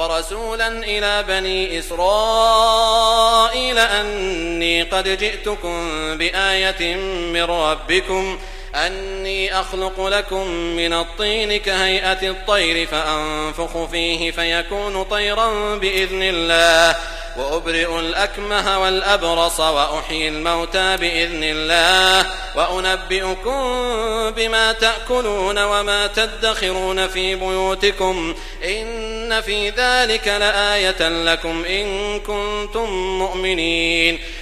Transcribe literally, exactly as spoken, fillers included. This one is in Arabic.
ورسولا إلى بني إسرائيل أني قد جئتكم بآية من ربكم أني أخلق لكم من الطين كهيئة الطير فأنفخ فيه فيكون طيرا بإذن الله وأبرئ الأكمه والأبرص وأحيي الموتى بإذن الله وأنبئكم بما تأكلون وما تدخرون في بيوتكم إن في ذلك لآية لكم إن كنتم مؤمنين